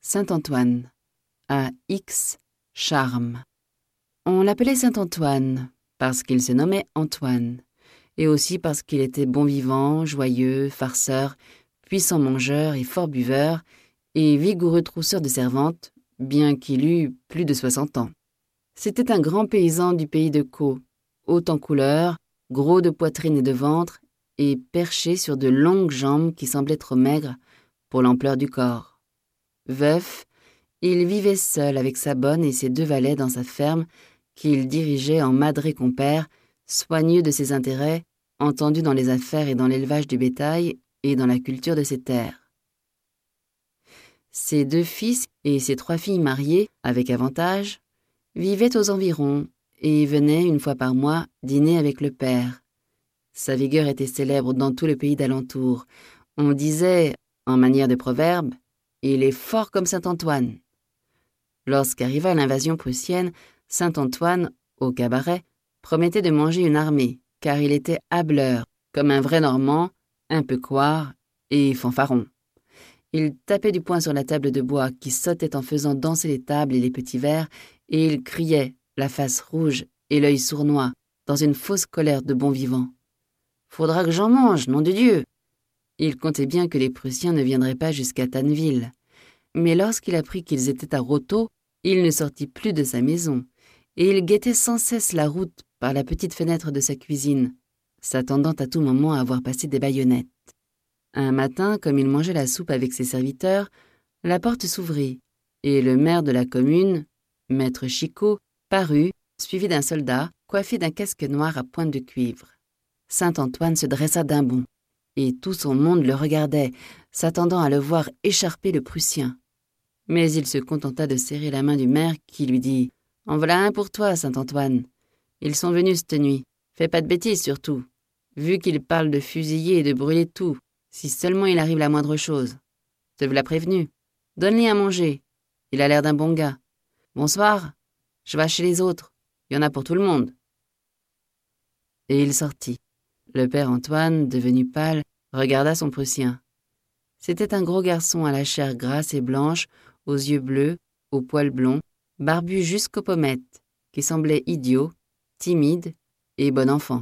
Saint-Antoine, à X charme. On l'appelait Saint-Antoine parce qu'il se nommait Antoine, et aussi parce qu'il était bon vivant, joyeux, farceur, puissant mangeur et fort buveur, et vigoureux trousseur de servantes, bien qu'il eût plus de 60 ans. C'était un grand paysan du pays de Caux, haut en couleur, gros de poitrine et de ventre, et perché sur de longues jambes qui semblaient trop maigres pour l'ampleur du corps. Veuf, il vivait seul avec sa bonne et ses 2 valets dans sa ferme qu'il dirigeait en madré compère, soigneux de ses intérêts, entendu dans les affaires et dans l'élevage du bétail et dans la culture de ses terres. Ses 2 fils et ses 3 filles mariées, avec avantage, vivaient aux environs et venaient une fois par mois dîner avec le père. Sa vigueur était célèbre dans tout le pays d'alentour. On disait, en manière de proverbe, « Il est fort comme Saint-Antoine ». Lorsqu'arriva l'invasion prussienne, Saint-Antoine, au cabaret, promettait de manger une armée, car il était hâbleur, comme un vrai Normand, un peu couard et fanfaron. Il tapait du poing sur la table de bois qui sautait en faisant danser les tables et les petits verres, et il criait, la face rouge et l'œil sournois, dans une fausse colère de bon vivant. « Faudra que j'en mange, nom de Dieu !» Il comptait bien que les Prussiens ne viendraient pas jusqu'à Tanneville. Mais lorsqu'il apprit qu'ils étaient à Rothau, il ne sortit plus de sa maison, et il guettait sans cesse la route par la petite fenêtre de sa cuisine, s'attendant à tout moment à voir passer des baïonnettes. Un matin, comme il mangeait la soupe avec ses serviteurs, la porte s'ouvrit, et le maire de la commune, maître Chicot, parut, suivi d'un soldat, coiffé d'un casque noir à pointe de cuivre. Saint-Antoine se dressa d'un bond, et tout son monde le regardait, s'attendant à le voir écharper le Prussien. Mais il se contenta de serrer la main du maire qui lui dit « En voilà un pour toi, Saint-Antoine. Ils sont venus cette nuit. Fais pas de bêtises surtout. Vu qu'ils parlent de fusiller et de brûler tout, si seulement il arrive la moindre chose. Te v'là prévenu. Donne-lui à manger. Il a l'air d'un bon gars. Bonsoir. Je vais chez les autres. Il y en a pour tout le monde. » Et il sortit. Le père Antoine, devenu pâle, regarda son Prussien. C'était un gros garçon à la chair grasse et blanche, aux yeux bleus, aux poils blonds, barbu jusqu'aux pommettes, qui semblait idiot, timide et bon enfant.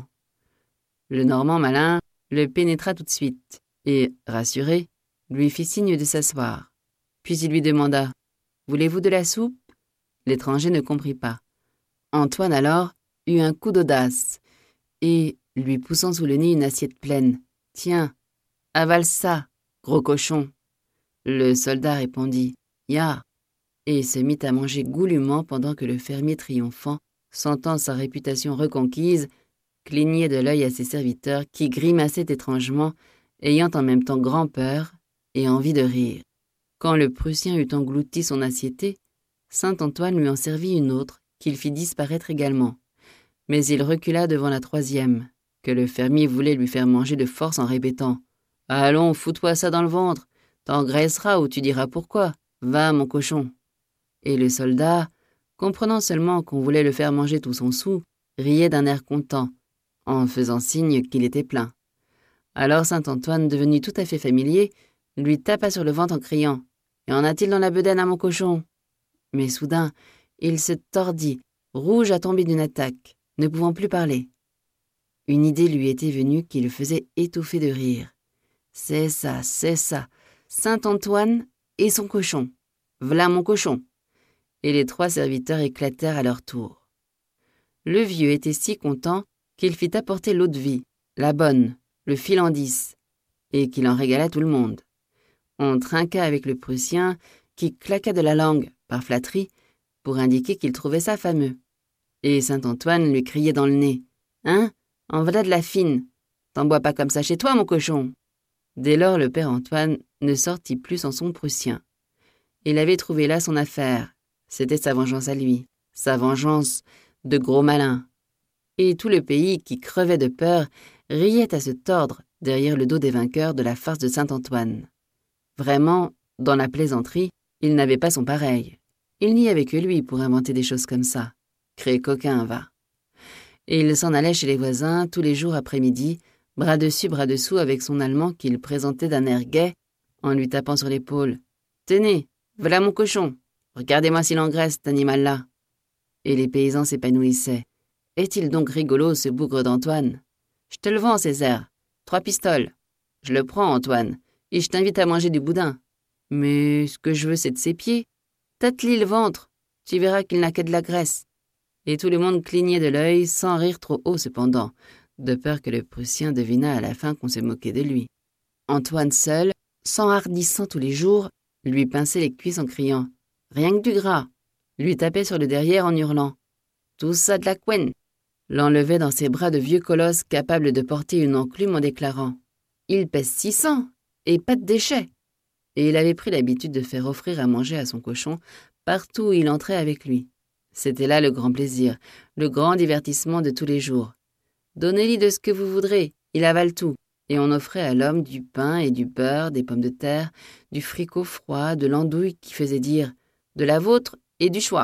Le Normand malin le pénétra tout de suite et, rassuré, lui fit signe de s'asseoir. Puis il lui demanda « Voulez-vous de la soupe ?» L'étranger ne comprit pas. Antoine alors eut un coup d'audace et, lui poussant sous le nez une assiette pleine, « Tiens, avale ça, gros cochon !» Le soldat répondit « Ya !» et se mit à manger goulûment pendant que le fermier triomphant, sentant sa réputation reconquise, clignait de l'œil à ses serviteurs qui grimaçaient étrangement, ayant en même temps grand-peur et envie de rire. Quand le Prussien eut englouti son assiété, Saint-Antoine lui en servit une autre qu'il fit disparaître également. Mais il recula devant la 3e, que le fermier voulait lui faire manger de force en répétant « Allons, fous-toi ça dans le ventre, t'engraisseras ou tu diras pourquoi. Va, mon cochon !» Et le soldat, comprenant seulement qu'on voulait le faire manger tout son sou, riait d'un air content, en faisant signe qu'il était plein. Alors Saint-Antoine, devenu tout à fait familier, lui tapa sur le ventre en criant « Y en a-t-il dans la bedaine à mon cochon ?» Mais soudain, il se tordit, rouge à tomber d'une attaque, ne pouvant plus parler. Une idée lui était venue qui le faisait étouffer de rire. « C'est ça, Saint-Antoine et son cochon. V'là mon cochon !» Et les 3 serviteurs éclatèrent à leur tour. Le vieux était si content qu'il fit apporter l'eau-de-vie, la bonne, le fil en 10, et qu'il en régala tout le monde. On trinqua avec le Prussien, qui claqua de la langue, par flatterie, pour indiquer qu'il trouvait ça fameux. Et Saint-Antoine lui criait dans le nez « Hein, en voilà de la fine. T'en bois pas comme ça chez toi, mon cochon !» Dès lors, le père Antoine ne sortit plus sans son Prussien. Il avait trouvé là son affaire. C'était sa vengeance à lui, sa vengeance de gros malin. Et tout le pays, qui crevait de peur, riait à se tordre derrière le dos des vainqueurs de la farce de Saint-Antoine. Vraiment, dans la plaisanterie, il n'avait pas son pareil. Il n'y avait que lui pour inventer des choses comme ça. Créé coquin, va. Et il s'en allait chez les voisins tous les jours après-midi, bras dessus, bras dessous avec son Allemand qu'il présentait d'un air gai en lui tapant sur l'épaule. « Tenez, Voilà mon cochon. Regardez-moi s'il engraisse, cet animal-là. » Et les paysans s'épanouissaient. « Est-il donc rigolo, ce bougre d'Antoine? Je te le vends, Césaire. 3 pistoles. Je le prends, Antoine, et je t'invite à manger du boudin. Mais ce que je veux, c'est de ses pieds. Tâte-lui le ventre. Tu verras qu'il n'a que de la graisse. » Et tout le monde clignait de l'œil, sans rire trop haut cependant, de peur que le Prussien devinât à la fin qu'on se moquait de lui. Antoine seul, s'enhardissant tous les jours, lui pinçait les cuisses en criant « Rien que du gras !» lui tapait sur le derrière en hurlant « Tout ça de la couenne !» l'enlevait dans ses bras de vieux colosse capable de porter une enclume en déclarant « Il pèse 600 et pas de déchets !» Et il avait pris l'habitude de faire offrir à manger à son cochon partout où il entrait avec lui. C'était là le grand plaisir, le grand divertissement de tous les jours. Donnez-lui de ce que vous voudrez, il avale tout. Et on offrait à l'homme du pain et du beurre, des pommes de terre, du fricot froid, de l'andouille qui faisait dire « de la vôtre et du choix ».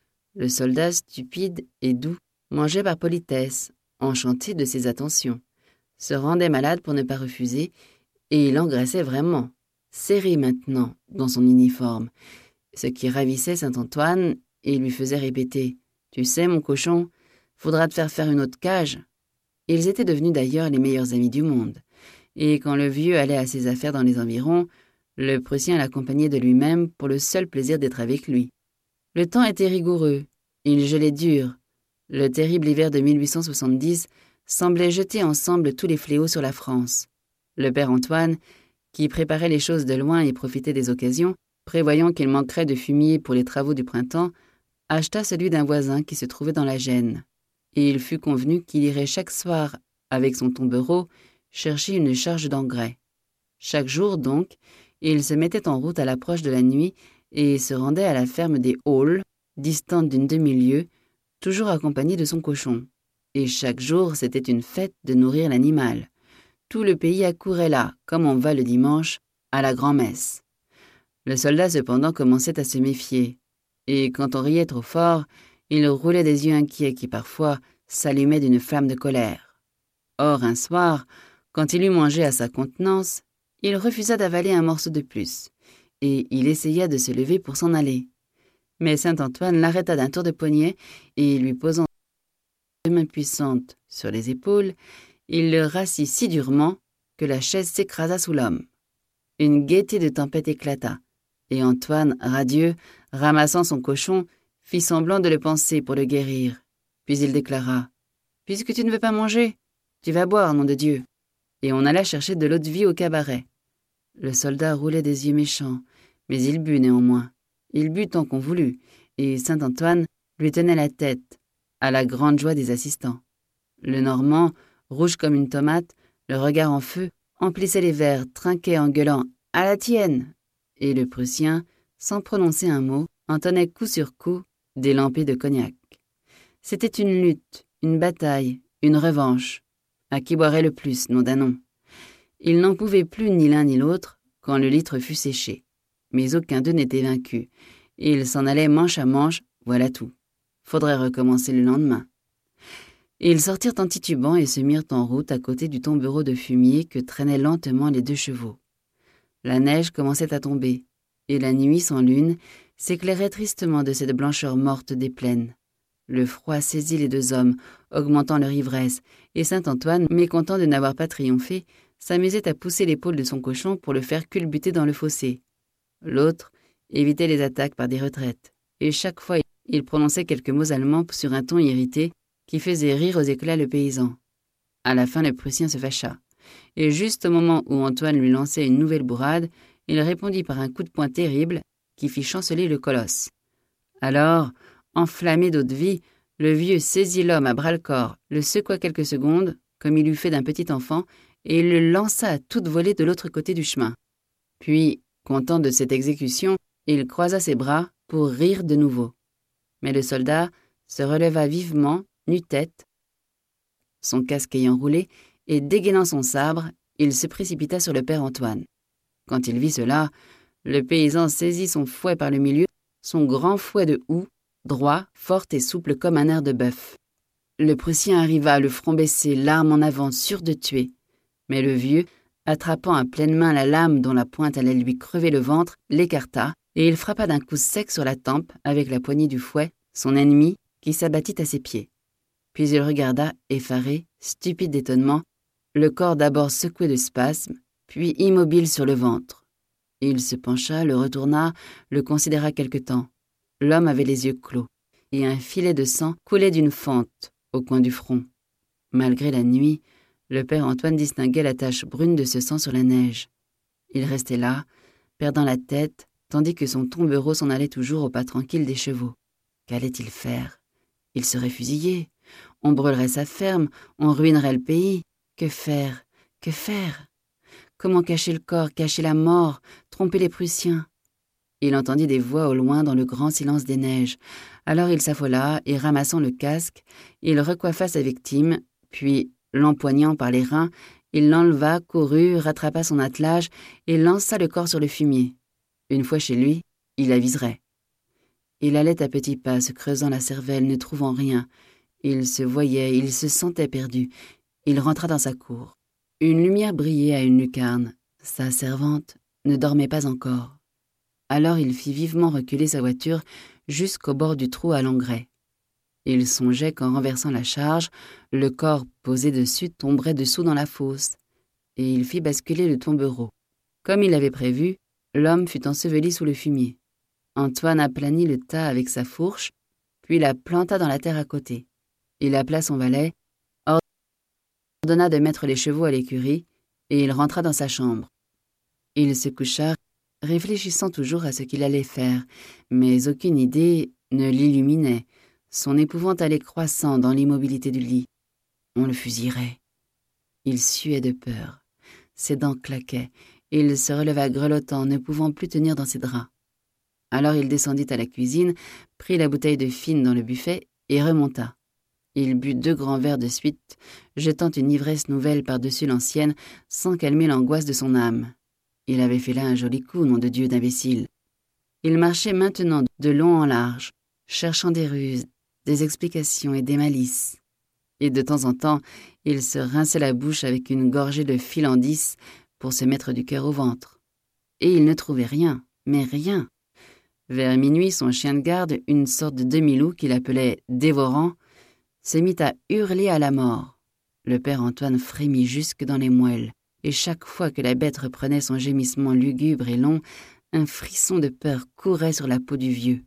Le soldat, stupide et doux, mangeait par politesse, enchanté de ses attentions, se rendait malade pour ne pas refuser, et il engraissait vraiment, serré maintenant dans son uniforme, ce qui ravissait Saint-Antoine et lui faisait répéter « Tu sais, mon cochon, faudra te faire une autre cage ». Ils étaient devenus d'ailleurs les meilleurs amis du monde, et quand le vieux allait à ses affaires dans les environs, le Prussien l'accompagnait de lui-même pour le seul plaisir d'être avec lui. Le temps était rigoureux, il gelait dur. Le terrible hiver de 1870 semblait jeter ensemble tous les fléaux sur la France. Le père Antoine, qui préparait les choses de loin et profitait des occasions, prévoyant qu'il manquerait de fumier pour les travaux du printemps, acheta celui d'un voisin qui se trouvait dans la Gêne. Et il fut convenu qu'il irait chaque soir, avec son tombereau, chercher une charge d'engrais. Chaque jour, donc, il se mettait en route à l'approche de la nuit et se rendait à la ferme des Halles, distante d'une demi-lieue, toujours accompagné de son cochon. Et chaque jour, c'était une fête de nourrir l'animal. Tout le pays accourait là, comme on va le dimanche, à la grand-messe. Le soldat, cependant, commençait à se méfier. Et quand on riait trop fort, il roulait des yeux inquiets qui, parfois, s'allumaient d'une flamme de colère. Or, un soir, quand il eut mangé à sa contenance, il refusa d'avaler un morceau de plus, et il essaya de se lever pour s'en aller. Mais Saint-Antoine l'arrêta d'un tour de poignet et, lui posant deux mains puissantes sur les épaules, il le rassit si durement que la chaise s'écrasa sous l'homme. Une gaieté de tempête éclata, et Antoine, radieux, ramassant son cochon, fit semblant de le panser pour le guérir. Puis il déclara « Puisque tu ne veux pas manger, tu vas boire, nom de Dieu !» Et on alla chercher de l'eau-de-vie au cabaret. Le soldat roulait des yeux méchants, mais il but néanmoins. Il but tant qu'on voulut, et Saint-Antoine lui tenait la tête, à la grande joie des assistants. Le Normand, rouge comme une tomate, le regard en feu, emplissait les verres, trinquait en gueulant « À la tienne !» Et le Prussien, sans prononcer un mot, entonnait coup sur coup des lampées de cognac. C'était une lutte, une bataille, une revanche. À qui boirait le plus, nom d'un nom. Ils n'en pouvaient plus ni l'un ni l'autre quand le litre fut séché. Mais aucun d'eux n'était vaincu. Et ils s'en allaient manche à manche, voilà tout. Faudrait recommencer le lendemain. Et ils sortirent en titubant et se mirent en route à côté du tombereau de fumier que traînaient lentement les 2 chevaux. La neige commençait à tomber, et la nuit sans lune s'éclairait tristement de cette blancheur morte des plaines. Le froid saisit les 2 hommes, augmentant leur ivresse, et Saint-Antoine, mécontent de n'avoir pas triomphé, s'amusait à pousser l'épaule de son cochon pour le faire culbuter dans le fossé. L'autre évitait les attaques par des retraites, et chaque fois il prononçait quelques mots allemands sur un ton irrité qui faisait rire aux éclats le paysan. À la fin, le Prussien se fâcha, et juste au moment où Antoine lui lançait une nouvelle bourrade, il répondit par un coup de poing terrible qui fit chanceler le colosse. Alors, enflammé d'eau-de-vie, le vieux saisit l'homme à bras-le-corps, le secoua quelques secondes, comme il eût fait d'un petit enfant, et il le lança à toute volée de l'autre côté du chemin. Puis, content de cette exécution, il croisa ses bras pour rire de nouveau. Mais le soldat se releva vivement, nu-tête, son casque ayant roulé, et dégainant son sabre, il se précipita sur le père Antoine. Quand il vit cela, le paysan saisit son fouet par le milieu, son grand fouet de houx, droit, fort et souple comme un nerf de bœuf. Le Prussien arriva, le front baissé, l'arme en avant, sûr de tuer. Mais le vieux, attrapant à pleine main la lame dont la pointe allait lui crever le ventre, l'écarta, et il frappa d'un coup sec sur la tempe avec la poignée du fouet son ennemi qui s'abattit à ses pieds. Puis il regarda, effaré, stupide d'étonnement, le corps d'abord secoué de spasmes, puis immobile sur le ventre. Il se pencha, le retourna, le considéra quelque temps. L'homme avait les yeux clos, et un filet de sang coulait d'une fente au coin du front. Malgré la nuit, le père Antoine distinguait la tache brune de ce sang sur la neige. Il restait là, perdant la tête, tandis que son tombereau s'en allait toujours au pas tranquille des chevaux. Qu'allait-il faire? Il serait fusillé. On brûlerait sa ferme, on ruinerait le pays. Que faire? Que faire? Comment cacher le corps, cacher la mort, tromper les Prussiens? Il entendit des voix au loin dans le grand silence des neiges. Alors il s'affola et, ramassant le casque, il recoiffa sa victime, puis, l'empoignant par les reins, il l'enleva, courut, rattrapa son attelage et lança le corps sur le fumier. Une fois chez lui, il aviserait. Il allait à petits pas, se creusant la cervelle, ne trouvant rien. Il se voyait, il se sentait perdu. Il rentra dans sa cour. Une lumière brillait à une lucarne. Sa servante ne dormait pas encore. Alors il fit vivement reculer sa voiture jusqu'au bord du trou à l'engrais. Il songeait qu'en renversant la charge, le corps posé dessus tomberait dessous dans la fosse, et il fit basculer le tombereau. Comme il l'avait prévu, l'homme fut enseveli sous le fumier. Antoine aplanit le tas avec sa fourche, puis la planta dans la terre à côté. Il appela son valet, ordonna de mettre les chevaux à l'écurie, et il rentra dans sa chambre. Il se coucha, réfléchissant toujours à ce qu'il allait faire, mais aucune idée ne l'illuminait. Son épouvante allait croissant dans l'immobilité du lit. On le fusillerait. Il suait de peur. Ses dents claquaient. Il se releva grelottant, ne pouvant plus tenir dans ses draps. Alors il descendit à la cuisine, prit la bouteille de fine dans le buffet et remonta. Il but 2 grands verres de suite, jetant une ivresse nouvelle par-dessus l'ancienne, sans calmer l'angoisse de son âme. Il avait fait là un joli coup, nom de Dieu d'imbécile. Il marchait maintenant de long en large, cherchant des ruses, des explications et des malices. Et de temps en temps, il se rinçait la bouche avec une gorgée de fil en 10 pour se mettre du cœur au ventre. Et il ne trouvait rien, mais rien. Vers minuit, son chien de garde, une sorte de demi-loup qu'il appelait « dévorant », se mit à hurler à la mort. Le père Antoine frémit jusque dans les moelles, et chaque fois que la bête reprenait son gémissement lugubre et long, un frisson de peur courait sur la peau du vieux.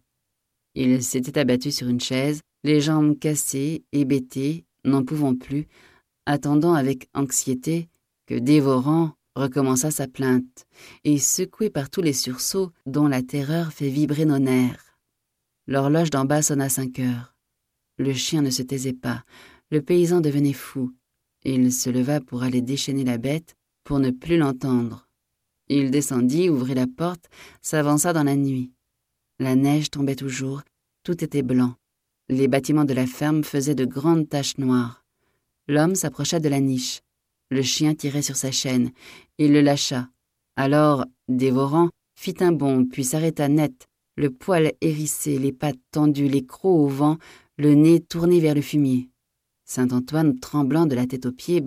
Il s'était abattu sur une chaise, les jambes cassées, hébété, n'en pouvant plus, attendant avec anxiété que Dévorant recommença sa plainte, et secoué par tous les sursauts dont la terreur fait vibrer nos nerfs. L'horloge d'en bas sonna 5 heures. Le chien ne se taisait pas, le paysan devenait fou. Il se leva pour aller déchaîner la bête, pour ne plus l'entendre. Il descendit, ouvrit la porte, s'avança dans la nuit. La neige tombait toujours, tout était blanc. Les bâtiments de la ferme faisaient de grandes taches noires. L'homme s'approcha de la niche. Le chien tirait sur sa chaîne. Il le lâcha. Alors, Dévorant, fit un bond, puis s'arrêta net, le poil hérissé, les pattes tendues, les crocs au vent, le nez tourné vers le fumier. Saint-Antoine, tremblant de la tête aux pieds,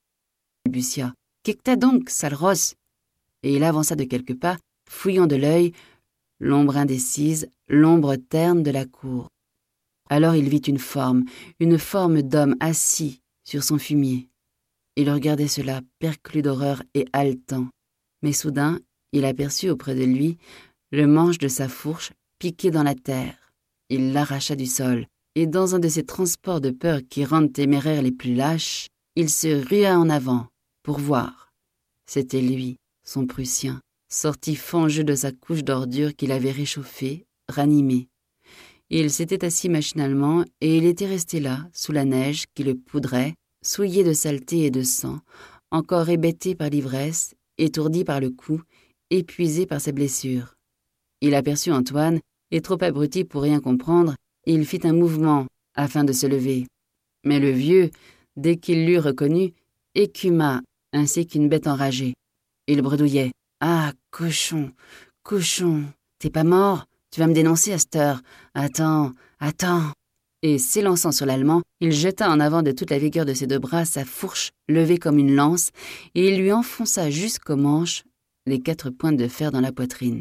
balbutia. « Qu'est-ce que t'as donc, sale rosse ?» Et il avança de quelques pas, fouillant de l'œil, l'ombre indécise, l'ombre terne de la cour. Alors il vit une forme d'homme assis sur son fumier. Il regardait cela, perclus d'horreur et haletant. Mais soudain, il aperçut auprès de lui le manche de sa fourche piqué dans la terre. Il l'arracha du sol, et dans un de ces transports de peur qui rendent téméraires les plus lâches, il se rua en avant, pour voir. C'était lui, son Prussien, sorti fangeux de sa couche d'ordures qu'il avait réchauffée, ranimé. Il s'était assis machinalement, et il était resté là, sous la neige qui le poudrait, souillé de saleté et de sang, encore hébété par l'ivresse, étourdi par le coup, épuisé par ses blessures. Il aperçut Antoine, et trop abruti pour rien comprendre, il fit un mouvement afin de se lever. Mais le vieux, dès qu'il l'eut reconnu, écuma ainsi qu'une bête enragée. Il bredouillait. « Ah, cochon, cochon, t'es pas mort? Tu vas me dénoncer à cette heure. Attends. » et s'élançant sur l'Allemand, il jeta en avant de toute la vigueur de ses 2 bras sa fourche levée comme une lance, et il lui enfonça jusqu'aux manches les 4 pointes de fer dans la poitrine.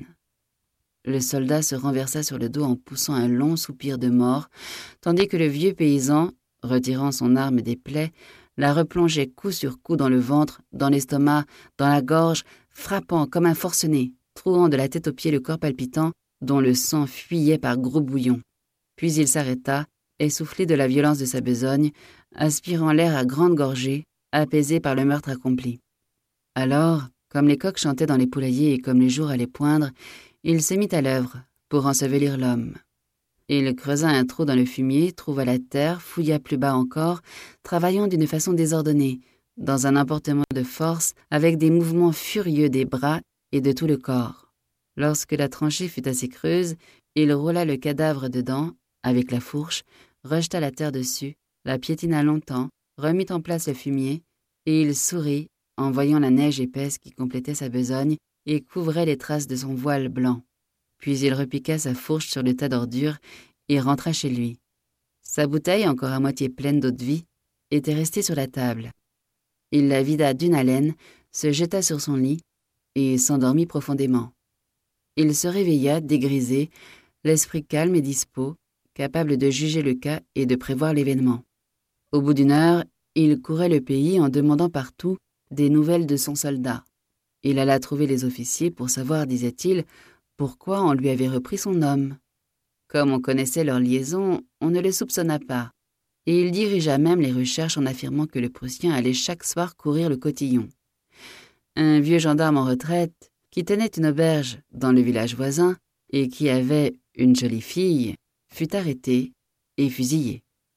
Le soldat se renversa sur le dos en poussant un long soupir de mort, tandis que le vieux paysan, retirant son arme des plaies, la replongeait coup sur coup dans le ventre, dans l'estomac, dans la gorge, frappant comme un forcené, trouant de la tête aux pieds le corps palpitant, dont le sang fuyait par gros bouillons. Puis il s'arrêta, essoufflé de la violence de sa besogne, aspirant l'air à grandes gorgées, apaisé par le meurtre accompli. Alors, comme les coqs chantaient dans les poulaillers et comme les jours allaient poindre, il se mit à l'œuvre pour ensevelir l'homme. Il creusa un trou dans le fumier, trouva la terre, fouilla plus bas encore, travaillant d'une façon désordonnée, dans un emportement de force, avec des mouvements furieux des bras et de tout le corps. Lorsque la tranchée fut assez creuse, il roula le cadavre dedans, avec la fourche, rejeta la terre dessus, la piétina longtemps, remit en place le fumier, et il sourit en voyant la neige épaisse qui complétait sa besogne et couvrait les traces de son voile blanc. Puis il repiqua sa fourche sur le tas d'ordures et rentra chez lui. Sa bouteille, encore à moitié pleine d'eau-de-vie, était restée sur la table. Il la vida d'une haleine, se jeta sur son lit et s'endormit profondément. Il se réveilla, dégrisé, l'esprit calme et dispos, capable de juger le cas et de prévoir l'événement. Au bout d'1 heure, il courait le pays en demandant partout des nouvelles de son soldat. Il alla trouver les officiers pour savoir, disait-il, pourquoi on lui avait repris son homme. Comme on connaissait leur liaison, on ne le soupçonna pas, et il dirigea même les recherches en affirmant que le Prussien allait chaque soir courir le cotillon. Un vieux gendarme en retraite, qui tenait une auberge dans le village voisin et qui avait une jolie fille, fut arrêté et fusillé.